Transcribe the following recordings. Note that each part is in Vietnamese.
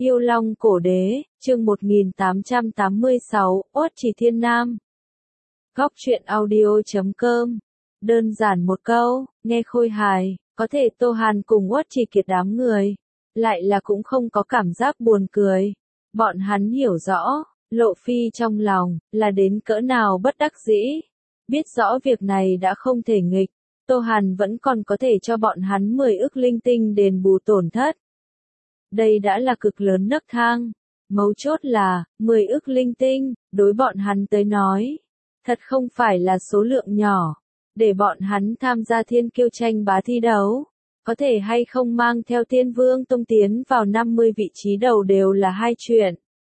Yêu Long Cổ Đế, chương 1886, Uất Trì Thiên Nam. Góc truyện audio.com. Đơn giản một câu, nghe khôi hài, có thể Tô Hàn cùng Uất Trì Kiệt đám người, lại là cũng không có cảm giác buồn cười. Bọn hắn hiểu rõ, Lộ Phi trong lòng, là đến cỡ nào bất đắc dĩ. Biết rõ việc này đã không thể nghịch, Tô Hàn vẫn còn có thể cho bọn hắn 10 ức linh tinh đền bù tổn thất. Đây đã là cực lớn nấc thang. Mấu chốt là, 10 ức linh tinh, đối bọn hắn tới nói. Thật không phải là số lượng nhỏ. Để bọn hắn tham gia thiên kiêu tranh bá thi đấu. Có thể hay không mang theo Thiên Vương Tông tiến vào 50 vị trí đầu đều là hai chuyện.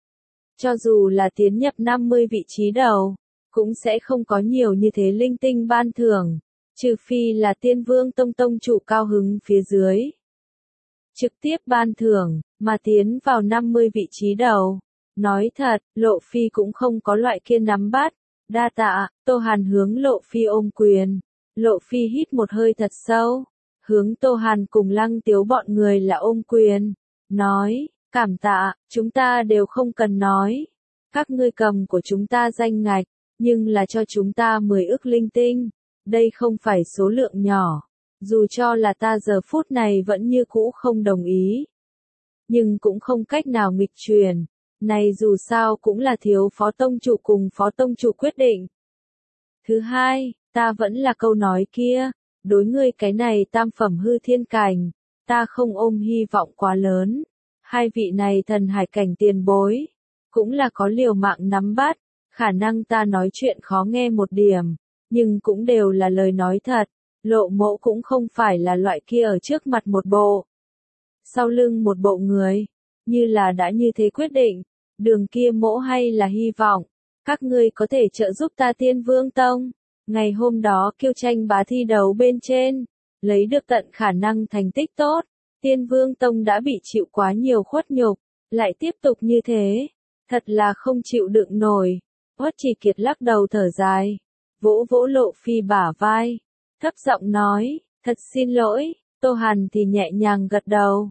Cho dù là tiến nhập 50 vị trí đầu, cũng sẽ không có nhiều như thế linh tinh ban thưởng. Trừ phi là Thiên Vương Tông tông chủ cao hứng phía dưới. Trực tiếp ban thưởng, mà tiến vào 50 vị trí đầu. Nói thật, Lộ Phi cũng không có loại kia nắm bắt. Đa tạ, Tô Hàn hướng Lộ Phi ôm quyền. Lộ Phi hít một hơi thật sâu. Hướng Tô Hàn cùng Lăng Tiếu bọn người là ôm quyền. Nói, cảm tạ, chúng ta đều không cần nói. Các ngươi cầm của chúng ta danh ngạch, nhưng là cho chúng ta 10 ức linh tinh. Đây không phải số lượng nhỏ. Dù cho là ta giờ phút này vẫn như cũ không đồng ý. Nhưng cũng không cách nào nghịch truyền. Này dù sao cũng là thiếu phó tông chủ cùng phó tông chủ quyết định. Thứ hai, ta vẫn là câu nói kia. Đối ngươi cái này tam phẩm hư thiên cảnh. Ta không ôm hy vọng quá lớn. Hai vị này thần hải cảnh tiền bối. Cũng là có liều mạng nắm bắt. Khả năng ta nói chuyện khó nghe một điểm. Nhưng cũng đều là lời nói thật. Lộ Mỗ cũng không phải là loại kia ở trước mặt một bộ. Sau lưng một bộ người. Như là đã như thế quyết định. Đường kia Mỗ hay là hy vọng. Các ngươi có thể trợ giúp ta Thiên Vương Tông. Ngày hôm đó kiêu tranh bá thi đấu bên trên. Lấy được tận khả năng thành tích tốt. Thiên Vương Tông đã bị chịu quá nhiều khuất nhục. Lại tiếp tục như thế. Thật là không chịu đựng nổi. Uất Trì Kiệt lắc đầu thở dài. Vỗ vỗ Lộ Phi bả vai. Thấp giọng nói, thật xin lỗi, Tô Hàn thì nhẹ nhàng gật đầu.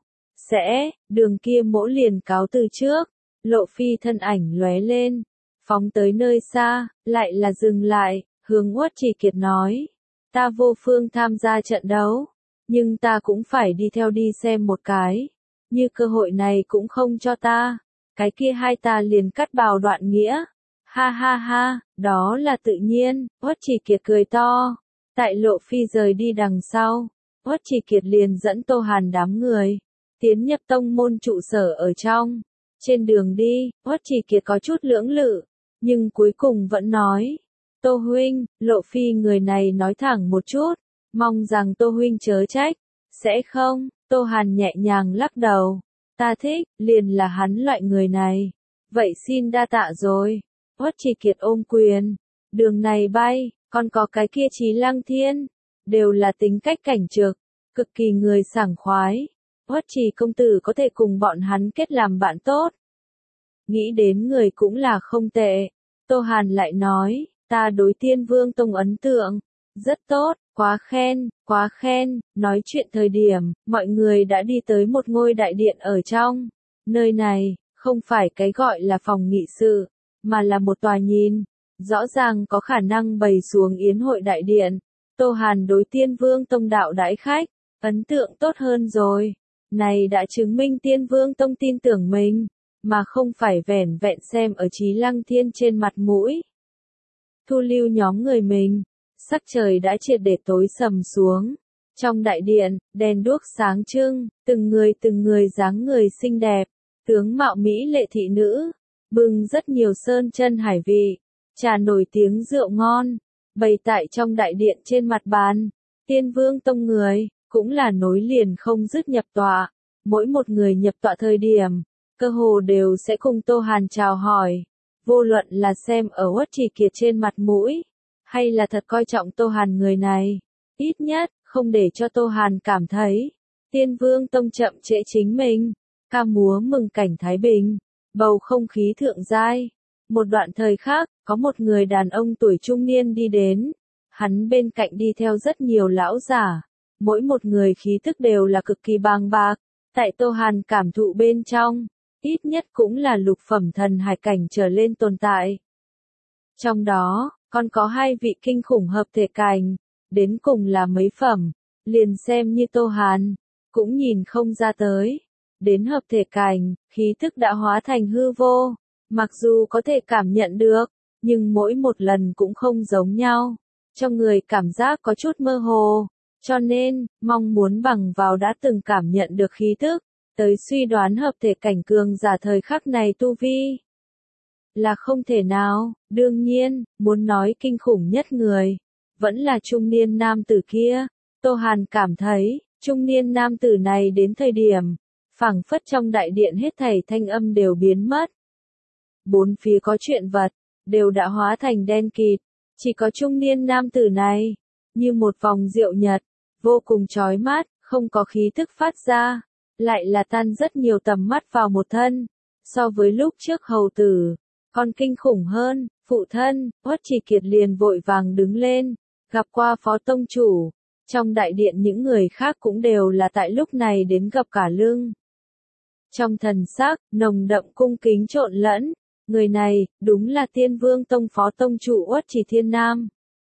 Đường kia Mỗ liền cáo từ trước. Lộ Phi thân ảnh lóe lên, phóng tới nơi xa, lại là dừng lại, hướng Uất Trì Kiệt nói. Ta vô phương tham gia trận đấu, nhưng ta cũng phải đi theo đi xem một cái. Như cơ hội này cũng không cho ta, cái kia hai ta liền cắt bào đoạn nghĩa. Ha ha ha, đó là tự nhiên, Uất Trì Kiệt cười to. Tại Lộ Phi rời đi đằng sau, Uất Trì Kiệt liền dẫn Tô Hàn đám người, tiến nhập tông môn trụ sở ở trong. Trên đường đi, Uất Trì Kiệt có chút lưỡng lự, nhưng cuối cùng vẫn nói, Tô huynh, Lộ Phi người này nói thẳng một chút, mong rằng Tô huynh chớ trách. Sẽ không, Tô Hàn nhẹ nhàng lắc đầu, ta thích, liền là hắn loại người này. Vậy xin đa tạ rồi. Uất Trì Kiệt ôm quyền, đường này bay. Còn có cái kia Chí Lăng Thiên, đều là tính cách cảnh trực, cực kỳ người sảng khoái. Uất Trì công tử có thể cùng bọn hắn kết làm bạn tốt. Nghĩ đến người cũng là không tệ. Tô Hàn lại nói, ta đối Thiên Vương Tông ấn tượng, rất tốt, quá khen. Nói chuyện thời điểm, mọi người đã đi tới một ngôi đại điện ở trong. Nơi này, không phải cái gọi là phòng nghị sự, mà là một tòa nhìn. Rõ ràng có khả năng bày xuống yến hội đại điện. Tô Hàn đối Thiên Vương Tông đạo đãi khách, ấn tượng tốt hơn rồi. Này đã chứng minh Thiên Vương Tông tin tưởng mình, mà không phải vẻn vẹn xem ở Chí Lăng Thiên trên mặt mũi. Thu lưu nhóm người mình, sắc trời đã triệt để tối sầm xuống. Trong đại điện, đèn đuốc sáng trưng, từng người dáng người xinh đẹp, tướng mạo mỹ lệ thị nữ, bưng rất nhiều sơn chân hải vị. Trà nổi tiếng rượu ngon, bày tại trong đại điện trên mặt bàn. Thiên Vương Tông người, cũng là nối liền không dứt nhập tọa. Mỗi một người nhập tọa thời điểm, cơ hồ đều sẽ cùng Tô Hàn chào hỏi. Vô luận là xem ở Uất Trì Kiệt trên mặt mũi, hay là thật coi trọng Tô Hàn người này. Ít nhất, không để cho Tô Hàn cảm thấy, Thiên Vương Tông chậm trễ chính mình. Ca múa mừng cảnh Thái Bình, bầu không khí thượng giai. Một đoạn thời khác, có một người đàn ông tuổi trung niên đi đến. Hắn bên cạnh đi theo rất nhiều lão giả. Mỗi một người khí tức đều là cực kỳ bàng bạc. Tại Tô Hàn cảm thụ bên trong, ít nhất cũng là lục phẩm thần hải cảnh trở lên tồn tại. Trong đó, còn có 2 vị kinh khủng hợp thể cảnh, đến cùng là mấy phẩm, liền xem như Tô Hàn, cũng nhìn không ra tới. Đến hợp thể cảnh, khí thức đã hóa thành hư vô, mặc dù có thể cảm nhận được, nhưng mỗi một lần cũng không giống nhau, cho người cảm giác có chút mơ hồ, cho nên, mong muốn bằng vào đã từng cảm nhận được khí thức, tới suy đoán hợp thể cảnh cường giả thời khắc này tu vi. Là không thể nào, đương nhiên, muốn nói kinh khủng nhất người, vẫn là trung niên nam tử kia. Tô Hàn cảm thấy, trung niên nam tử này đến thời điểm, phảng phất trong đại điện hết thảy thanh âm đều biến mất. Bốn phía có chuyện vật, đều đã hóa thành đen kịt, chỉ có trung niên nam tử này, như một vòng diệu nhật, vô cùng chói mắt, không có khí thức phát ra, lại là tan rất nhiều tầm mắt vào một thân, so với lúc trước hầu tử, còn kinh khủng hơn. Phụ thân, Uất Chỉ Kiệt liền vội vàng đứng lên, gặp qua phó tông chủ, trong đại điện những người khác cũng đều là tại lúc này đến gặp cả lưng. Trong thần sắc, nồng đậm cung kính trộn lẫn, người này, đúng là Tiên Vương Tông phó tông chủ Uất Chỉ Thiên Nam.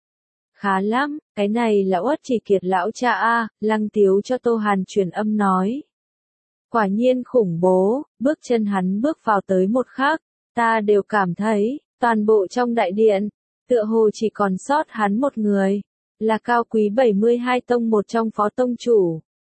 Khá lắm, cái này là Uất Chỉ Kiệt lão cha a, Lăng Tiếu cho Tô Hàn truyền âm nói. Quả nhiên khủng bố, bước chân hắn bước vào tới một khắc, ta đều cảm thấy, toàn bộ trong đại điện, tựa hồ chỉ còn sót hắn một người, là cao quý 72 tông một trong phó tông chủ.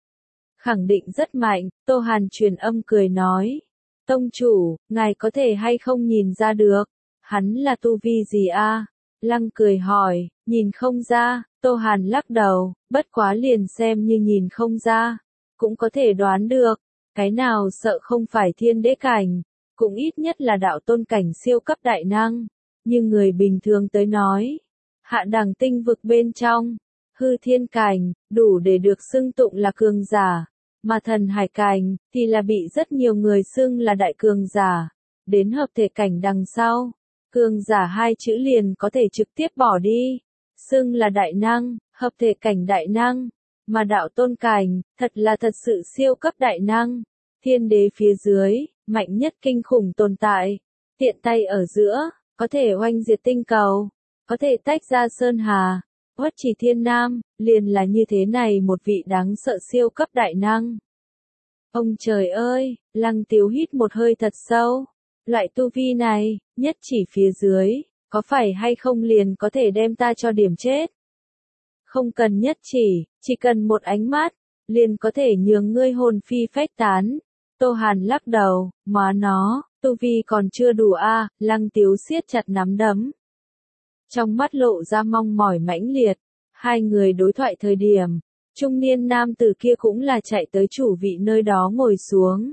Khẳng định rất mạnh, Tô Hàn truyền âm cười nói. Tông chủ, ngài có thể hay không nhìn ra được, hắn là tu vi gì a? Lăng cười hỏi, nhìn không ra, Tô Hàn lắc đầu, bất quá liền xem như nhìn không ra, cũng có thể đoán được, cái nào sợ không phải thiên đế cảnh, cũng ít nhất là đạo tôn cảnh siêu cấp đại năng, nhưng người bình thường tới nói, hạ đẳng tinh vực bên trong, hư thiên cảnh, đủ để được xưng tụng là cường giả, mà thần hải cảnh, thì là bị rất nhiều người xưng là đại cường giả, đến hợp thể cảnh đằng sau, cường giả 2 chữ liền có thể trực tiếp bỏ đi, xưng là đại năng, hợp thể cảnh đại năng, mà đạo tôn cảnh, thật là thật sự siêu cấp đại năng, thiên đế phía dưới, mạnh nhất kinh khủng tồn tại, tiện tay ở giữa, có thể oanh diệt tinh cầu, có thể tách ra sơn hà. Uất Chỉ Thiên Nam, liền là như thế này một vị đáng sợ siêu cấp đại năng. Ông trời ơi, Lăng Tiếu hít một hơi thật sâu. Loại tu vi này, nhất chỉ phía dưới, có phải hay không liền có thể đem ta cho điểm chết? Không cần nhất chỉ cần một ánh mắt, liền có thể nhường ngươi hồn phi phách tán. Tô Hàn lắc đầu, má nó, tu vi còn chưa đủ a, Lăng Tiếu siết chặt nắm đấm. Trong mắt lộ ra mong mỏi mãnh liệt, hai người đối thoại thời điểm, trung niên nam tử kia cũng là chạy tới chủ vị nơi đó ngồi xuống.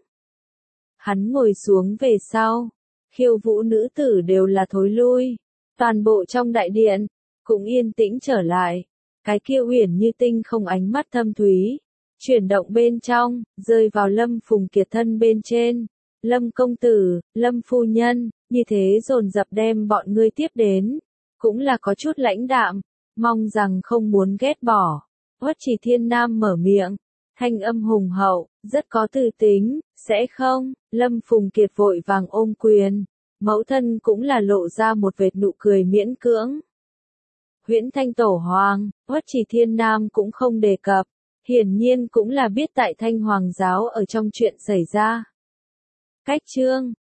Hắn ngồi xuống về sau, khiêu vũ nữ tử đều là thối lui, toàn bộ trong đại điện, cũng yên tĩnh trở lại, cái kia uyển như tinh không ánh mắt thâm thúy, chuyển động bên trong, rơi vào Lâm Phùng Kiệt thân bên trên, Lâm công tử, Lâm phu nhân, như thế dồn dập đem bọn ngươi tiếp đến, cũng là có chút lãnh đạm, mong rằng không muốn ghét bỏ. Uất Chỉ Thiên Nam mở miệng, thanh âm hùng hậu, rất có tư tính, sẽ không? Lâm Phùng Kiệt vội vàng ôm quyền, mẫu thân cũng là lộ ra một vệt nụ cười miễn cưỡng. Huyễn Thanh Tổ Hoàng, Uất Chỉ Thiên Nam cũng không đề cập, hiển nhiên cũng là biết tại Thanh Hoàng giáo ở trong chuyện xảy ra. Cách chương